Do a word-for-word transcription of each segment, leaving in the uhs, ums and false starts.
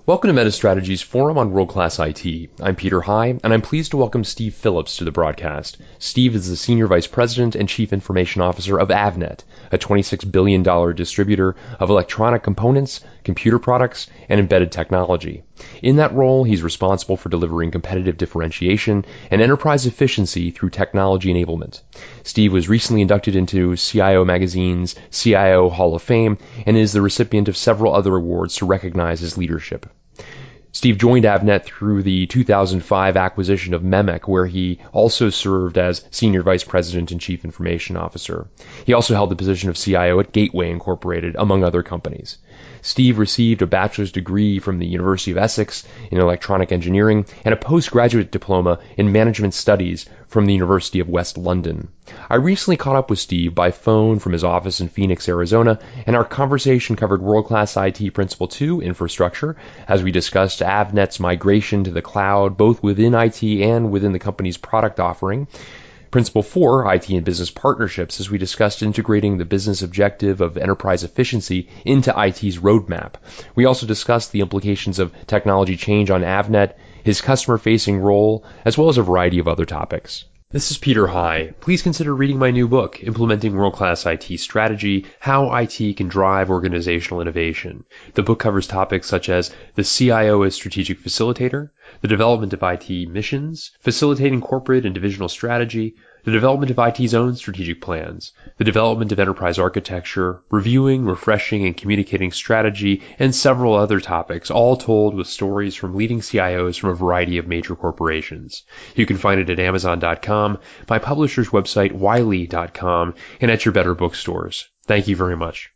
Welcome to MetaStrategy's Forum on World-Class I T. I'm Peter High, and I'm pleased to welcome Steve Phillips to the broadcast. Steve is the Senior Vice President and Chief Information Officer of Avnet, a twenty-six billion dollars distributor of electronic components, computer products, and embedded technology. In that role, he's responsible for delivering competitive differentiation and enterprise efficiency through technology enablement. Steve was recently inducted into C I O Magazine's C I O Hall of Fame and is the recipient of several other awards to recognize his leadership. Steve joined Avnet through the two thousand five acquisition of Memic, where he also served as Senior Vice President and Chief Information Officer. He also held the position of C I O at Gateway Incorporated, among other companies. Steve received a bachelor's degree from the University of Essex in electronic engineering and a postgraduate diploma in management studies from the University of West London. I recently caught up with Steve by phone from his office in Phoenix, Arizona, and our conversation covered World-Class I T Principle two, infrastructure, as we discussed Avnet's migration to the cloud, both within I T and within the company's product offering. Principle four, I T and business partnerships, as we discussed integrating the business objective of enterprise efficiency into I T's roadmap. We also discussed the implications of technology change on Avnet, his customer-facing role, as well as a variety of other topics. This is Peter High. Please consider reading my new book, Implementing World-Class I T Strategy, How I T Can Drive Organizational Innovation. The book covers topics such as the C I O as strategic facilitator, the development of I T missions, facilitating corporate and divisional strategy, the development of I T's own strategic plans, the development of enterprise architecture, reviewing, refreshing, and communicating strategy, and several other topics, all told with stories from leading C I Os from a variety of major corporations. You can find it at Amazon dot com, my publisher's website, Wiley dot com, and at your better bookstores. Thank you very much.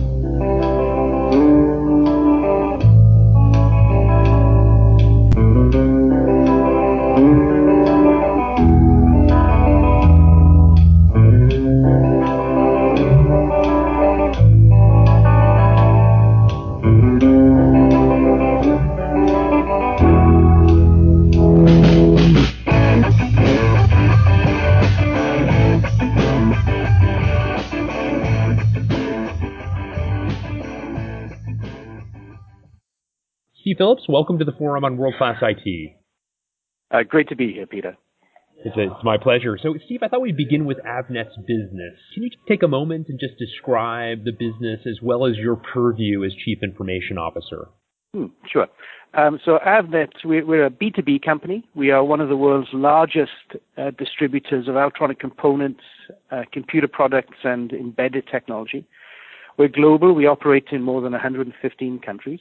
Steve Phillips, welcome to the Forum on World-Class I T. Uh, great to be here, Peter. It's, a, it's my pleasure. So, Steve, I thought we'd begin with Avnet's business. Can you take a moment and just describe the business as well as your purview as Chief Information Officer? Hmm, sure. Um, so, Avnet, we're, we're a B two B company. We are one of the world's largest uh, distributors of electronic components, uh, computer products, and embedded technology. We're global. We operate in more than one hundred fifteen countries.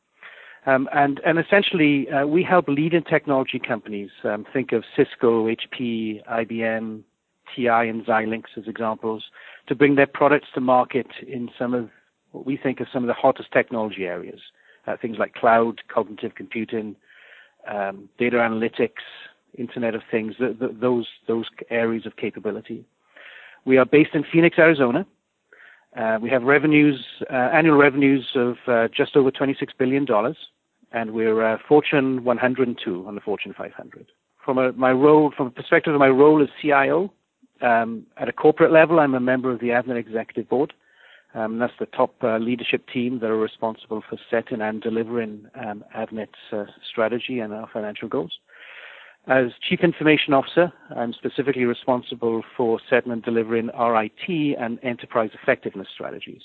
Um, and, and essentially, uh, we help leading technology companies, um, think of Cisco, H P, I B M, T I, and Xilinx as examples, to bring their products to market in some of what we think are some of the hottest technology areas, uh, things like cloud, cognitive computing, um, data analytics, Internet of Things, th- th- those, those areas of capability. We are based in Phoenix, Arizona. Uh, we have revenues, uh, annual revenues of uh, just over twenty-six billion dollars. And we're uh, Fortune one hundred two on the Fortune five hundred. From a, my role, from a perspective of my role as C I O, um, at a corporate level, I'm a member of the Avnet Executive Board. Um, that's the top uh, leadership team that are responsible for setting and delivering um, Avnet's uh, strategy and our financial goals. As Chief Information Officer, I'm specifically responsible for setting and delivering our I T and enterprise effectiveness strategies.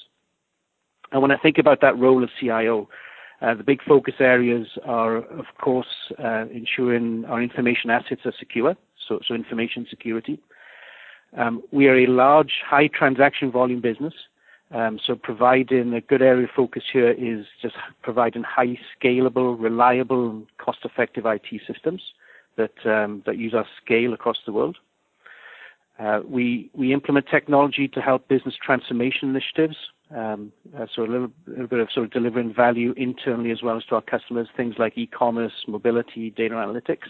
And when I think about that role as C I O, Uh, the big focus areas are, of course, uh, ensuring our information assets are secure, so, so information security. Um, we are a large, high transaction volume business, um, so providing a good area of focus here is just providing high scalable, reliable, and cost-effective I T systems that um, that use our scale across the world. Uh, we we implement technology to help business transformation initiatives. Um, uh, so a little, little bit of sort of delivering value internally as well as to our customers, things like e-commerce, mobility, data analytics.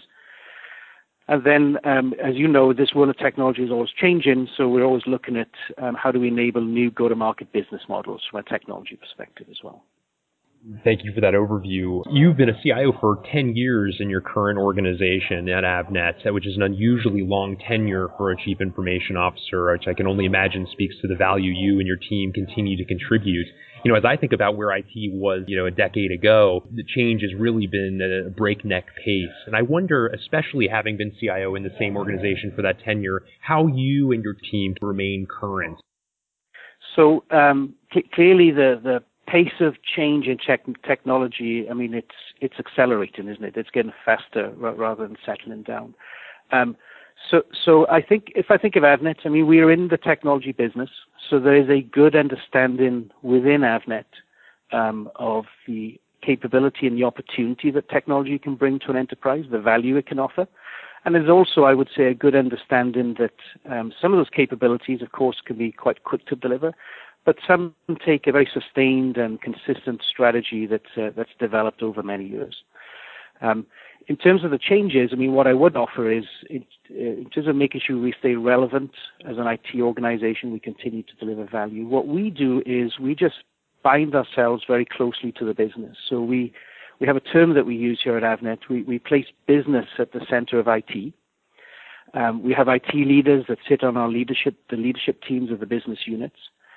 And then, um, as you know, this world of technology is always changing, so we're always looking at um, how do we enable new go-to-market business models from a technology perspective as well. Thank you for that overview. You've been a C I O for ten years in your current organization at Avnet, which is an unusually long tenure for a Chief Information Officer, which I can only imagine speaks to the value you and your team continue to contribute. You know, as I think about where I T was, you know, a decade ago, the change has really been at a breakneck pace. And I wonder, especially having been C I O in the same organization for that tenure, how you and your team remain current. So um, c- clearly the, the pace of change in tech- technology, I mean, it's it's accelerating, isn't it? It's getting faster r- rather than settling down. Um, so so I think if I think of Avnet, I mean, we are in the technology business, so there is a good understanding within Avnet um, of the capability and the opportunity that technology can bring to an enterprise, the value it can offer. And there's also, I would say, a good understanding that um, some of those capabilities, of course, can be quite quick to deliver, but some take a very sustained and consistent strategy that, uh, that's developed over many years. Um, in terms of the changes, I mean, what I would offer is, it, in terms of making sure we stay relevant as an I T organization, we continue to deliver value. What we do is we just bind ourselves very closely to the business. So we We have a term that we use here at Avnet. We, we place business at the center of I T. Um, we have I T leaders that sit on our leadership, the leadership teams of the business units.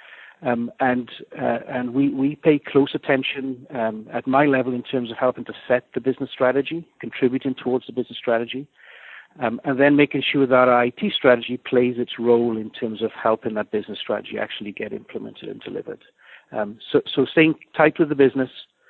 Um, and uh, and we, we pay close attention um, at my level in terms of helping to set the business strategy, contributing towards the business strategy, um, and then making sure that our I T strategy plays its role in terms of helping that business strategy actually get implemented and delivered. Um, so, so staying tight with the business,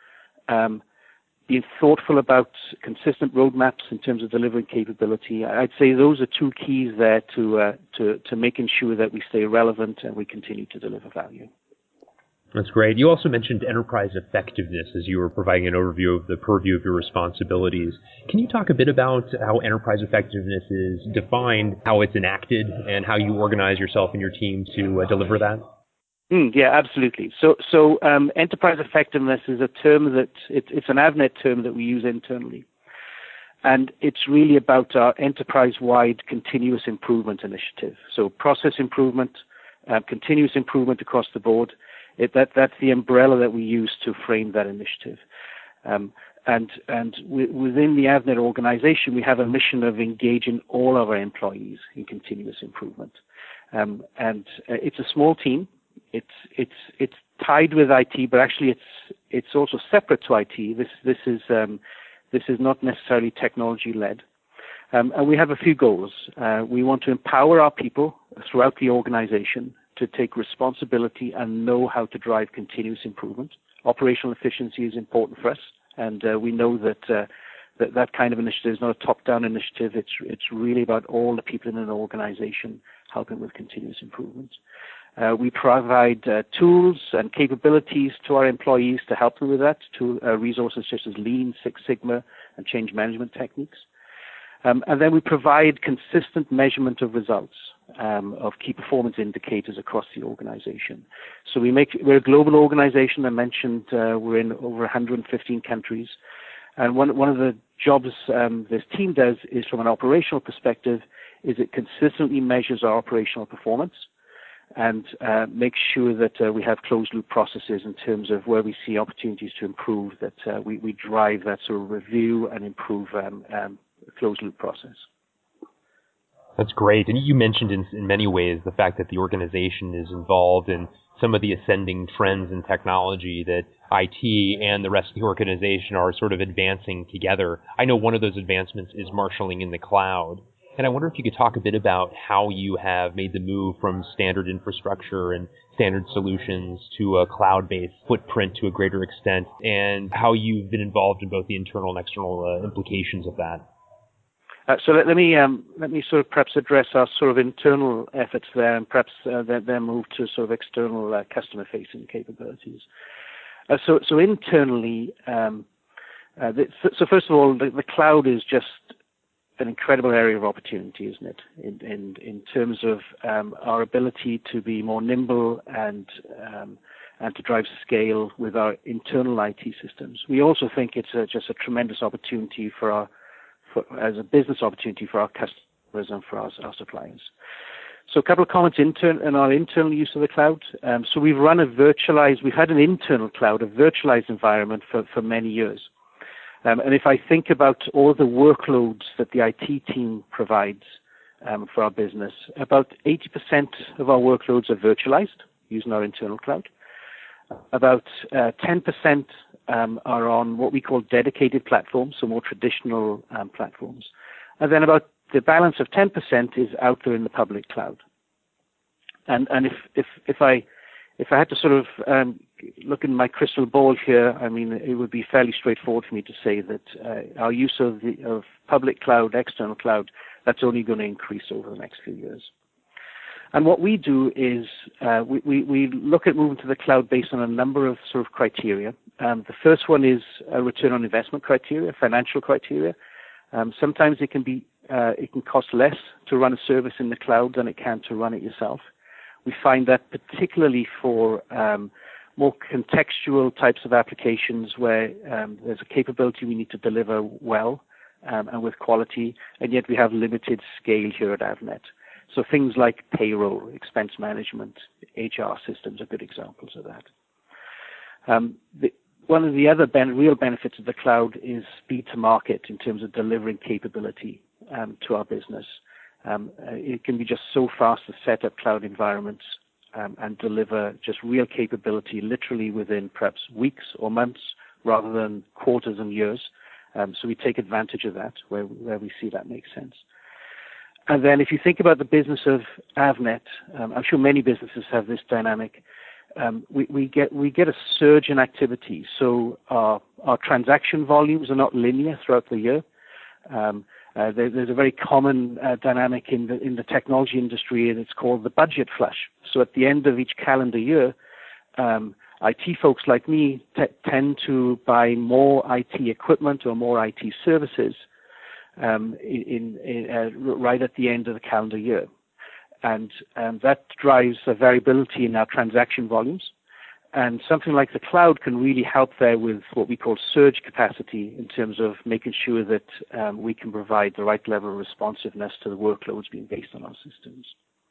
um, being thoughtful about consistent roadmaps in terms of delivering capability. I'd say those are two keys there to uh, to to making sure that we stay relevant and we continue to deliver value. That's great. You also mentioned enterprise effectiveness as you were providing an overview of the purview of your responsibilities. Can you talk a bit about how enterprise effectiveness is defined, how it's enacted, and how you organize yourself and your team to uh, deliver that? Mm, yeah, absolutely. So, so um, enterprise effectiveness is a term that it, it's an Avnet term that we use internally, and it's really about our enterprise-wide continuous improvement initiative. So, process improvement, uh, continuous improvement across the board. It, that that's the umbrella that we use to frame that initiative. Um, and and w- within the Avnet organization, we have a mission of engaging all of our employees in continuous improvement. Um, and uh, it's a small team. It's it's it's tied with I T, but actually it's it's also separate to I T. This this is um, this is not necessarily technology led, um, and we have a few goals. Uh, we want to empower our people throughout the organization to take responsibility and know how to drive continuous improvement. Operational efficiency is important for us, and uh, we know that uh, that that kind of initiative is not a top-down initiative. It's it's really about all the people in an organization helping with continuous improvement. Uh, we provide uh, tools and capabilities to our employees to help them with that, to uh, resources such as Lean, Six Sigma, and change management techniques. Um, and then we provide consistent measurement of results um, of key performance indicators across the organization. So we make, we're a global organization. I mentioned uh, we're in over one hundred fifteen countries. And one, one of the jobs um, this team does is, from an operational perspective, is it consistently measures our operational performance and uh, make sure that uh, we have closed-loop processes in terms of where we see opportunities to improve, that uh, we, we drive that sort of review and improve um, um, closed-loop process. That's great. And you mentioned in, in many ways the fact that the organization is involved in some of the ascending trends in technology that I T and the rest of the organization are sort of advancing together. I know one of those advancements is marshaling in the cloud. And I wonder if you could talk a bit about how you have made the move from standard infrastructure and standard solutions to a cloud-based footprint to a greater extent, and how you've been involved in both the internal and external uh, implications of that. Uh, so let, let me um, let me sort of perhaps address our sort of internal efforts there, and perhaps uh, then, then move to sort of external uh, customer-facing capabilities. Uh, so so internally, um, uh, the, so first of all, the, the cloud is just an incredible area of opportunity, isn't it? In in, in terms of um, our ability to be more nimble and um, and to drive scale with our internal I T systems. We also think it's a, just a tremendous opportunity for our for, as a business opportunity for our customers and for our, our suppliers. So a couple of comments intern in our internal use of the cloud. Um, so we've run a virtualized, we've had an internal cloud, a virtualized environment for, for many years. Um, and if I think about all the workloads that the I T team provides um, for our business, about eighty percent of our workloads are virtualized using our internal cloud. About uh, ten percent um, are on what we call dedicated platforms, so more traditional um, platforms. And then about the balance of ten percent is out there in the public cloud. And and if if if I if I had to sort of um, look in my crystal ball here, I mean, it would be fairly straightforward for me to say that uh, our use of the of public cloud, external cloud, that's only going to increase over the next few years. And what we do is uh, we, we we look at moving to the cloud based on a number of sort of criteria. Um, the first one is a return on investment criteria, financial criteria. Um, sometimes it can be uh, it can cost less to run a service in the cloud than it can to run it yourself. We find that particularly for um, more contextual types of applications where um, there's a capability we need to deliver well um, and with quality, and yet we have limited scale here at Avnet. So things like payroll, expense management, H R systems are good examples of that. Um, the, one of the other ben- real benefits of the cloud is speed to market in terms of delivering capability um, to our business. Um, it can be just so fast to set up cloud environments um, and deliver just real capability literally within perhaps weeks or months rather than quarters and years. Um, so we take advantage of that where, where we see that makes sense. And then if you think about the business of Avnet, um, I'm sure many businesses have this dynamic. Um, we, we get we get a surge in activity. So our, our transaction volumes are not linear throughout the year. Um, Uh, there, there's a very common uh, dynamic in the in the technology industry, and it's called the budget flush. So at the end of each calendar year, um, I T folks like me t- tend to buy more I T equipment or more I T services um, in, in uh, right at the end of the calendar year, and um, that drives a variability in our transaction volumes. And something like the cloud can really help there with what we call surge capacity in terms of making sure that um, we can provide the right level of responsiveness to the workloads being based on our systems.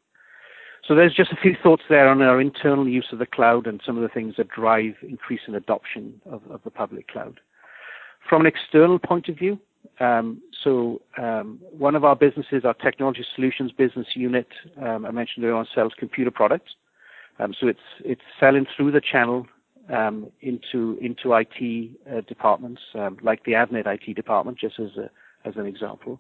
So there's just a few thoughts there on our internal use of the cloud and some of the things that drive increasing adoption of, of the public cloud. From an external point of view, um, so um, one of our businesses, our technology solutions business unit, um, I mentioned earlier on, sells computer products. Um, so it's it's selling through the channel um, into into I T uh, departments um, like the Avnet I T department, just as a, as an example.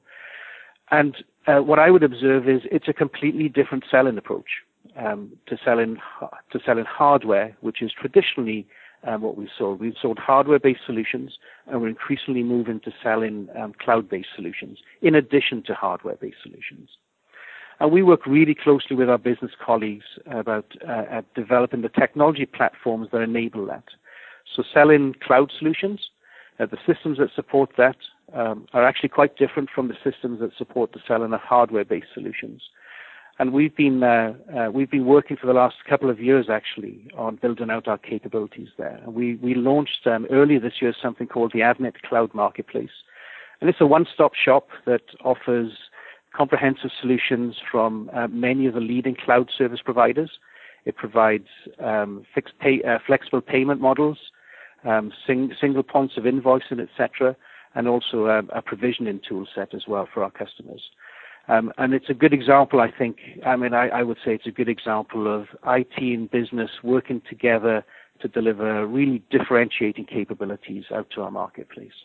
And uh, what I would observe is it's a completely different selling approach um, to selling to selling hardware, which is traditionally um, what we've sold. We've sold hardware-based solutions, and we're increasingly moving to selling um, cloud-based solutions in addition to hardware-based solutions. And we work really closely with our business colleagues about uh, at developing the technology platforms that enable that. So selling cloud solutions, uh, the systems that support that um, are actually quite different from the systems that support the selling of hardware-based solutions. And we've been uh, uh, we've been working for the last couple of years actually on building out our capabilities there. And we we launched um, earlier this year something called the Avnet Cloud Marketplace, and it's a one-stop shop that offers comprehensive solutions from uh, many of the leading cloud service providers. It provides um, fixed pay, uh, flexible payment models, um, sing, single points of invoicing, et cetera, and also a, a provisioning tool set as well for our customers. Um, and it's a good example, I think. I mean, I, I would say it's a good example of I T and business working together to deliver really differentiating capabilities out to our marketplace.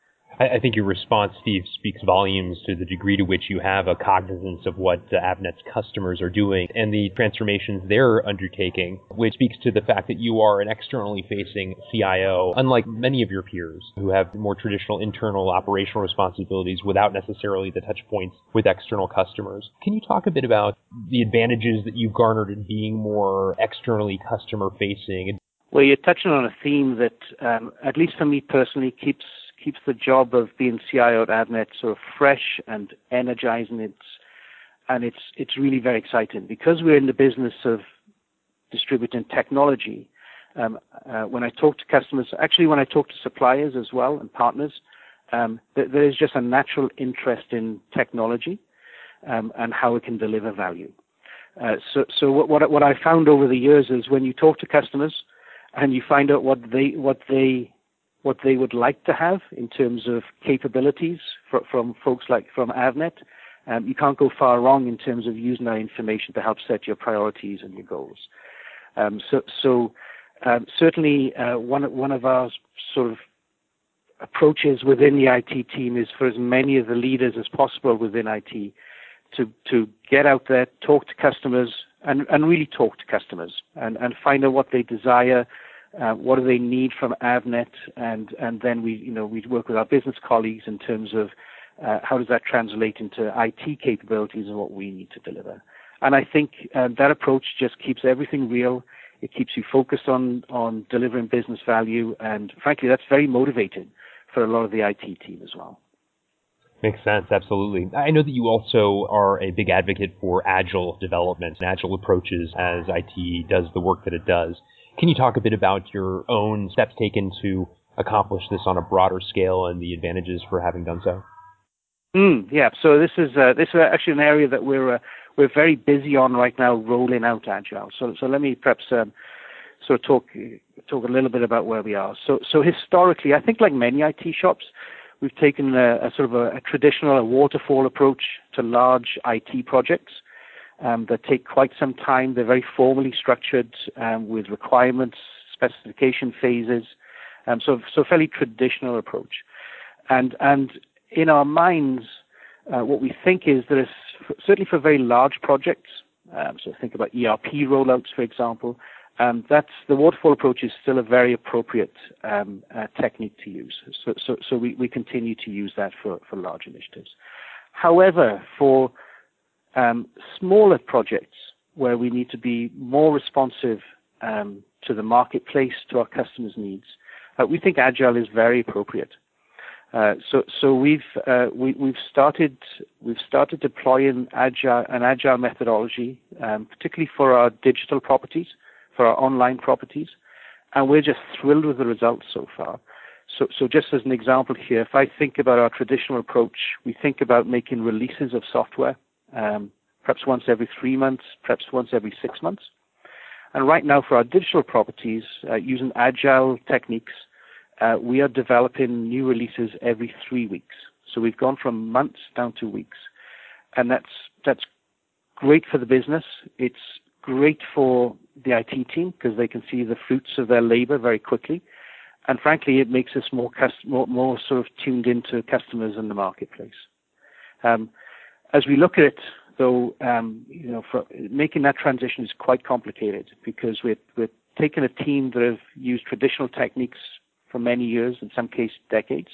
I think your response, Steve, speaks volumes to the degree to which you have a cognizance of what uh, Avnet's customers are doing and the transformations they're undertaking, which speaks to the fact that you are an externally facing C I O, unlike many of your peers who have more traditional internal operational responsibilities without necessarily the touch points with external customers. Can you talk a bit about the advantages that you've garnered in being more externally customer facing? Well, you're touching on a theme that, um, at least for me personally, keeps keeps the job of being C I O at Avnet sort of fresh and energizing. It's and it's it's really very exciting because we're in the business of distributing technology. Um, uh, when I talk to customers, actually when I talk to suppliers as well and partners, um, th- there is just a natural interest in technology um, and how it can deliver value. Uh, so, so what what what I found over the years is when you talk to customers and you find out what they what they what they would like to have in terms of capabilities for, from folks like from Avnet, um, you can't go far wrong in terms of using that information to help set your priorities and your goals. Um, so, so Um, certainly, uh, one one of our sort of approaches within the I T team is for as many of the leaders as possible within I T to to get out there, talk to customers, and, and really talk to customers, and, and find out what they desire, uh, what do they need from Avnet, and and then we you know we work with our business colleagues in terms of uh, how does that translate into I T capabilities and what we need to deliver. And I think um, that approach just keeps everything real. It keeps you focused on, on delivering business value, and frankly, that's very motivating for a lot of the I T team as well. Makes sense, absolutely. I know that you also are a big advocate for agile development and agile approaches as I T does the work that it does. Can you talk a bit about your own steps taken to accomplish this on a broader scale and the advantages for having done so? Mm, yeah, so this is uh, this is actually an area that we're uh, we're very busy on right now, rolling out Agile. So so let me perhaps um, sort of talk talk a little bit about where we are. So so historically, I think like many I T shops, we've taken a, a sort of a, a traditional a waterfall approach to large I T projects um, that take quite some time. They're very formally structured um, with requirements, specification phases. Um, so so fairly traditional approach, and and in our minds, uh, what we think is that it's certainly for very large projects, um, so think about E R P rollouts, for example, um, that's the waterfall approach is still a very appropriate um, uh, technique to use. So, so, so we, we continue to use that for, for large initiatives. However, for um, smaller projects where we need to be more responsive um, to the marketplace, to our customers' needs, uh, we think Agile is very appropriate. Uh, so, so we've uh, we, we've started we've started deploying agile an agile methodology, um, particularly for our digital properties, for our online properties, and we're just thrilled with the results so far. So, so just as an example here, if I think about our traditional approach, we think about making releases of software, um, perhaps once every three months, perhaps once every six months, and right now for our digital properties, uh, using agile techniques. Uh, we are developing new releases every three weeks. So we've gone from months down to weeks. And that's that's great for the business. It's great for the I T team because they can see the fruits of their labor very quickly. And frankly, it makes us more, cust- more, more sort of tuned into customers and the marketplace. Um, as we look at it, though, um, you know, for, making that transition is quite complicated because we're, we're taking a team that have used traditional techniques for many years, in some cases decades.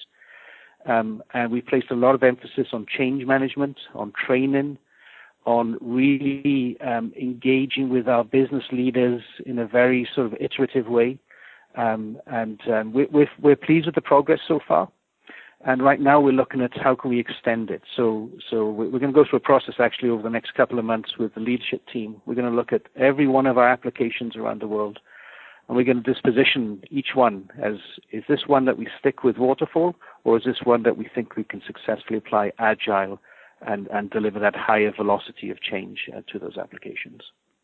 Um, and we placed a lot of emphasis on change management, on training, on really um, engaging with our business leaders in a very sort of iterative way. Um, and um, we, we're, we're pleased with the progress so far. And right now we're looking at how can we extend it. So, so we're going to go through a process actually over the next couple of months with the leadership team. We're going to look at every one of our applications around the world. And we're going to disposition each one as, is this one that we stick with waterfall, or is this one that we think we can successfully apply agile and, and deliver that higher velocity of change uh, to those applications?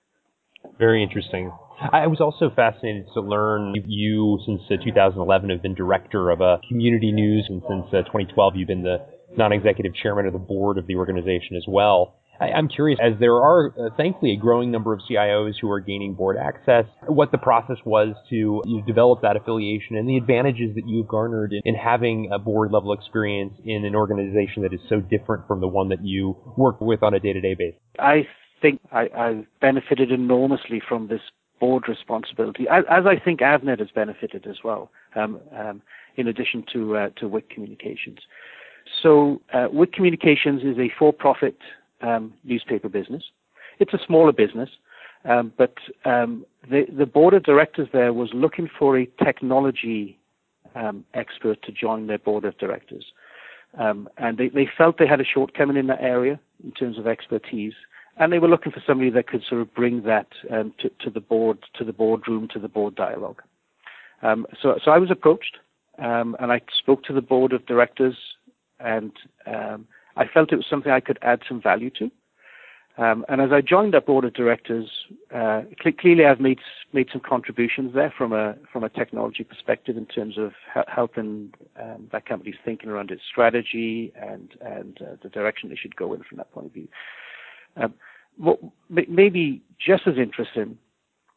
Very interesting. I was also fascinated to learn you, since uh, two thousand eleven, have been director of uh, Community News, and since uh, twenty twelve, you've been the non-executive chairman of the board of the organization as well. I, I'm curious, as there are, uh, thankfully, a growing number of C I Os who are gaining board access, what the process was to you know, develop that affiliation and the advantages that you've garnered in, in having a board-level experience in an organization that is so different from the one that you work with on a day-to-day basis. I think I, I've benefited enormously from this board responsibility, as, as I think Avnet has benefited as well, um, um, in addition to uh, to W I C Communications. So uh, W I C Communications is a for-profit um, newspaper business. It's a smaller business, um, but um, the, the board of directors there was looking for a technology um, expert to join their board of directors. Um, and they, they felt they had a shortcoming in that area in terms of expertise. And they were looking for somebody that could sort of bring that um, to, to the board, to the boardroom, to the board dialogue. Um, so, so I was approached, um, and I spoke to the board of directors, and um, I felt it was something I could add some value to. Um, and as I joined that board of directors, uh, cl- clearly I've made made some contributions there from a from a technology perspective in terms of h- helping um, that company's thinking around its strategy and and uh, the direction they should go in from that point of view. Um, what, maybe just as interesting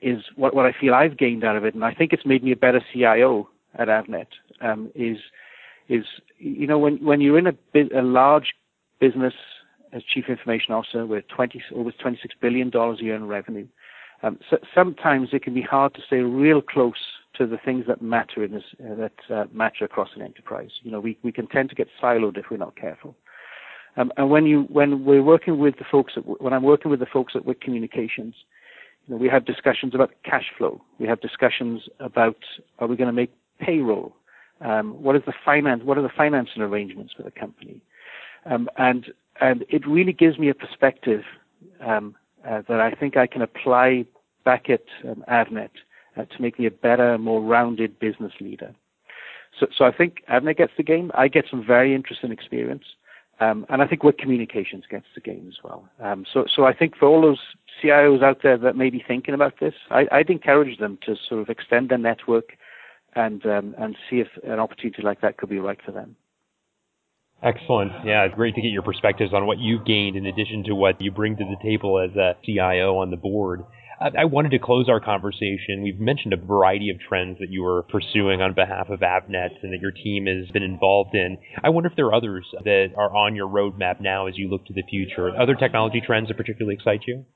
is what, what I feel I've gained out of it, and I think it's made me a better C I O at Avnet, um, is, is, you know, when, when you're in a, a large business as Chief Information Officer with twenty, over twenty-six billion dollars a year in revenue, um, so sometimes it can be hard to stay real close to the things that matter in this, uh, that uh, matter across an enterprise. You know, we, we can tend to get siloed if we're not careful. Um, and when you, when we're working with the folks, at, when I'm working with the folks at W I C Communications, you know, we have discussions about cash flow. We have discussions about, are we going to make payroll? Um, what is the finance? What are the financing arrangements for the company? Um, and and it really gives me a perspective um, uh, that I think I can apply back at um, Avnet uh, to make me a better, more rounded business leader. So, so I think Avnet gets the game. I get some very interesting experience. Um, and I think W I C Communications gets the game as well. Um, so, so I think for all those C I Os out there that may be thinking about this, I, I'd encourage them to sort of extend their network and um, and see if an opportunity like that could be right for them. Excellent. Yeah, it's great to get your perspectives on what you've gained in addition to what you bring to the table as a C I O on the board. I wanted to close our conversation. We've mentioned a variety of trends that you are pursuing on behalf of Avnet and that your team has been involved in. I wonder if there are others that are on your roadmap now as you look to the future. Other technology trends that particularly excite you?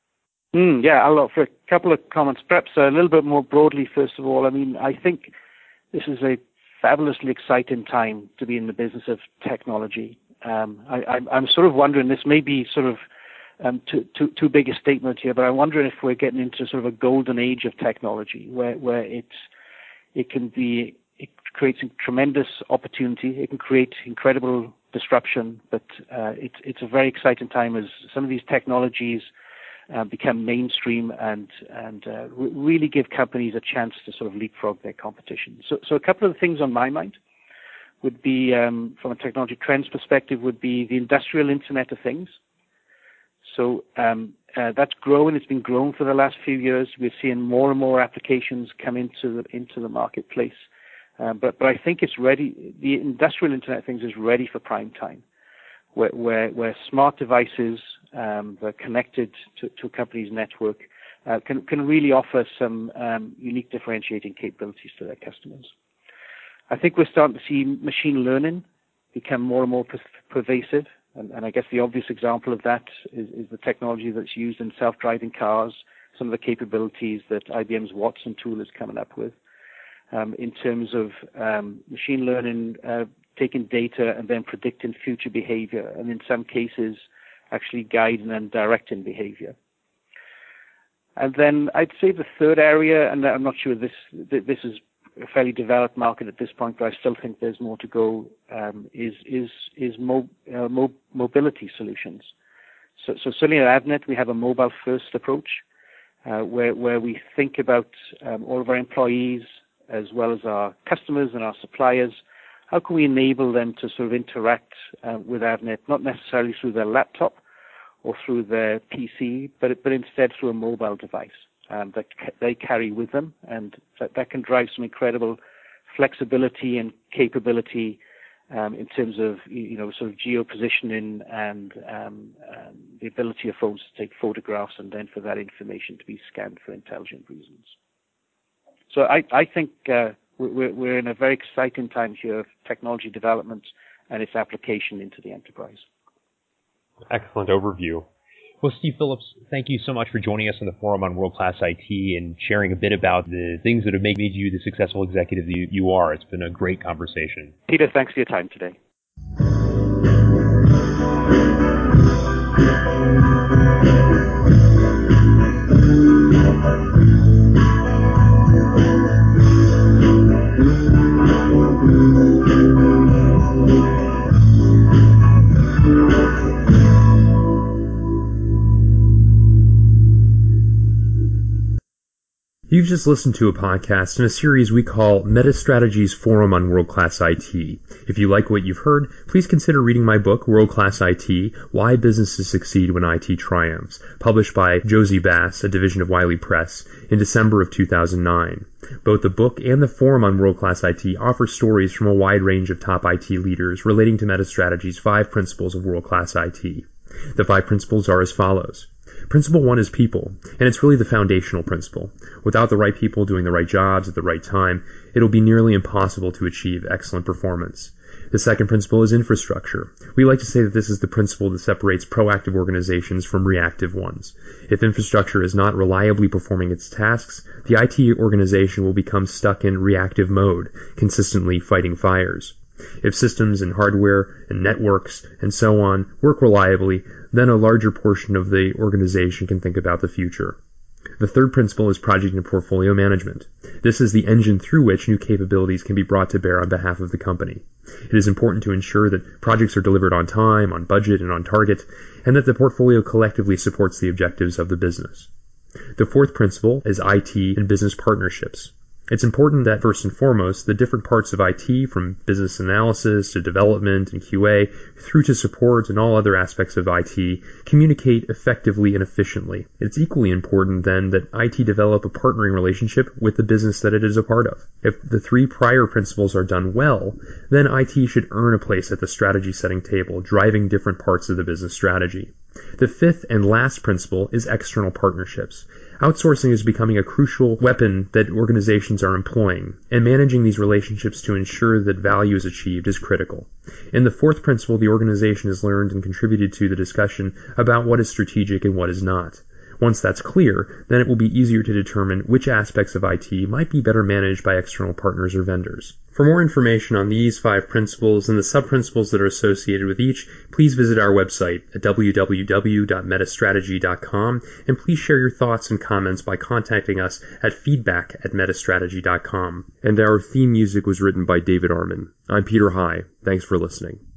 Mm, yeah, I'll offer a couple of comments. Perhaps a little bit more broadly, first of all. I mean, I think this is a fabulously exciting time to be in the business of technology. Um, I, I'm, I'm sort of wondering, this may be sort of Um, too, too, too big a statement here, but I'm wondering if we're getting into sort of a golden age of technology, where where it's it can be it creates a tremendous opportunity. It can create incredible disruption, but uh, it's it's a very exciting time as some of these technologies uh, become mainstream and and uh, re- really give companies a chance to sort of leapfrog their competition. So so a couple of the things on my mind would be, um, from a technology trends perspective, would be the industrial Internet of Things. So um, uh, that's growing. It's been growing for the last few years. We're seeing more and more applications come into the into the marketplace. Um, but but I think it's ready. The industrial Internet of Things is ready for prime time, where where, where smart devices um, that are connected to, to a company's network uh, can can really offer some um, unique differentiating capabilities to their customers. I think we're starting to see machine learning become more and more per- pervasive. And, and I guess the obvious example of that is, is the technology that's used in self-driving cars, some of the capabilities that I B M's Watson tool is coming up with, um, in terms of um, machine learning, uh, taking data and then predicting future behavior, and in some cases actually guiding and directing behavior. And then I'd say the third area, and I'm not sure this this is a fairly developed market at this point, but I still think there's more to go, um, is is is mo- uh, mo- mobility solutions. So, so certainly at Avnet, we have a mobile-first approach, uh, where where we think about um, all of our employees as well as our customers and our suppliers. How can we enable them to sort of interact uh, with Avnet, not necessarily through their laptop or through their P C, but but instead through a mobile device Um, that ca- they carry with them, and that, that can drive some incredible flexibility and capability um, in terms of, you know, sort of geo-positioning and um, um, the ability of phones to take photographs and then for that information to be scanned for intelligent reasons. So I, I think uh, we're, we're in a very exciting time here of technology development and its application into the enterprise. Excellent overview. Well, Steve Phillips, thank you so much for joining us on the Forum on World Class I T and sharing a bit about the things that have made you the successful executive that you, you are. It's been a great conversation. Peter, thanks for your time today. You've just listened to a podcast in a series we call MetaStrategy's Forum on World Class I T. If you like what you've heard, please consider reading my book, World Class I T, Why Businesses Succeed When I T Triumphs, published by Josie Bass, a division of Wiley Press, in December of two thousand nine. Both the book and the Forum on World Class I T offer stories from a wide range of top I T leaders relating to MetaStrategy's five principles of world-class I T. The five principles are as follows. Principle one is people, and it's really the foundational principle. Without the right people doing the right jobs at the right time, it'll be nearly impossible to achieve excellent performance. The second principle is infrastructure. We like to say that this is the principle that separates proactive organizations from reactive ones. If infrastructure is not reliably performing its tasks, the I T organization will become stuck in reactive mode, consistently fighting fires. If systems and hardware and networks and so on work reliably, then a larger portion of the organization can think about the future. The third principle is project and portfolio management. This is the engine through which new capabilities can be brought to bear on behalf of the company. It is important to ensure that projects are delivered on time, on budget, and on target, and that the portfolio collectively supports the objectives of the business. The fourth principle is I T and business partnerships. It's important that, first and foremost, the different parts of I T, from business analysis to development and Q A, through to support and all other aspects of I T, communicate effectively and efficiently. It's equally important, then, that I T develop a partnering relationship with the business that it is a part of. If the three prior principles are done well, then I T should earn a place at the strategy-setting table, driving different parts of the business strategy. The fifth and last principle is external partnerships. Outsourcing is becoming a crucial weapon that organizations are employing, and managing these relationships to ensure that value is achieved is critical. In the fourth principle, the organization has learned and contributed to the discussion about what is strategic and what is not. Once that's clear, then it will be easier to determine which aspects of I T might be better managed by external partners or vendors. For more information on these five principles and the sub-principles that are associated with each, please visit our website at w w w dot metastrategy dot com, and please share your thoughts and comments by contacting us at feedback at metastrategy dot com. And our theme music was written by David Arman. I'm Peter High. Thanks for listening.